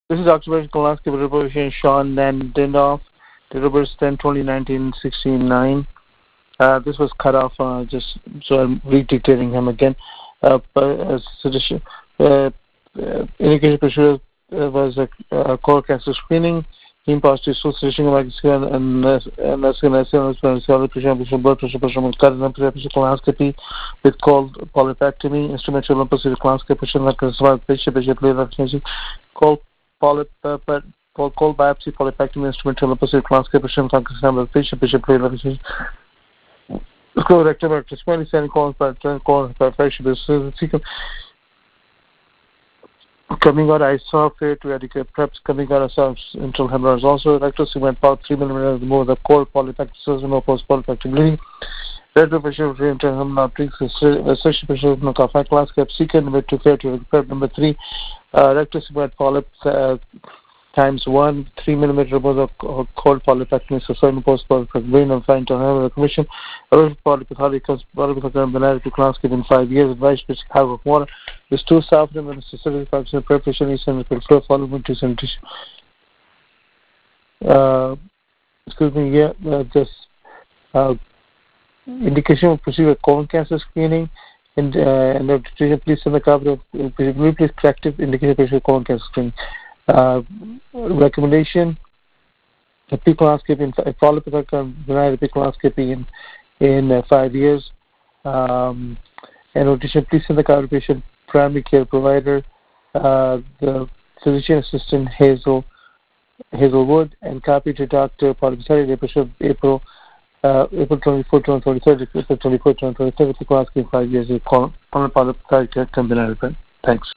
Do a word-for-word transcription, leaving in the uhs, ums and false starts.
This is occupational colonoscopy reporter Sean Dindolf. Date of birth ten twenty nineteen sixty-nine. Uh, this was cut off, uh, just so I'm redictating him again. Uh, uh, sedition, uh, uh, indication for sure uh, was a uh, colon cancer screening, heme positive, so sedition of skin and and blood pressure, pressure, colonoscopy with cold polypectomy, instrumental lymphocytic colonoscopy, like a survived patient, patient plate vaccination, cold polyp, uh, cold biopsy, polypectomy, instrumental lymphocytic colonoscopy, like a patient, patient plate vaccination. Colorectal rectus, twenty centimeters, colon, colon, colon, coming out isophate to eradicate preps, coming out of internal hemorrhoids also, rectal segment polyp, three millimeters more the cold polypectosis, no post polypectic bleeding, rectal pressure of internal hemorrhoids, section pressure of no cough, class cap, secant, number two, fair to prep, number three, uh, rectal segment polyp, uh, times one, three millimeter above the cold polypectomy, so certain post polypectic brain and fine to have a commission. Erosion polypectomy banana to colonoscopy in five years. Advice to have of water. There's two south and necessary function preparation is and flow following to sanitation. Uh, excuse me, yeah, uh, this uh, indication of procedure colon cancer screening and uh, and the decision please send the copy of please corrective indication of colon cancer screening. Uh, recommendation: a colonoscopy in polypectomy, banana colonoscopy in in uh, five years. Um, and audition, please send the copy patient primary care provider, uh, the physician assistant Hazel Hazelwood, and copy to Doctor Polypectomy, April April uh, April twenty-fourth, twenty twenty-three, April twenty-fourth, twenty twenty-three, colonoscopy in five years. Polypectomy, Thanks.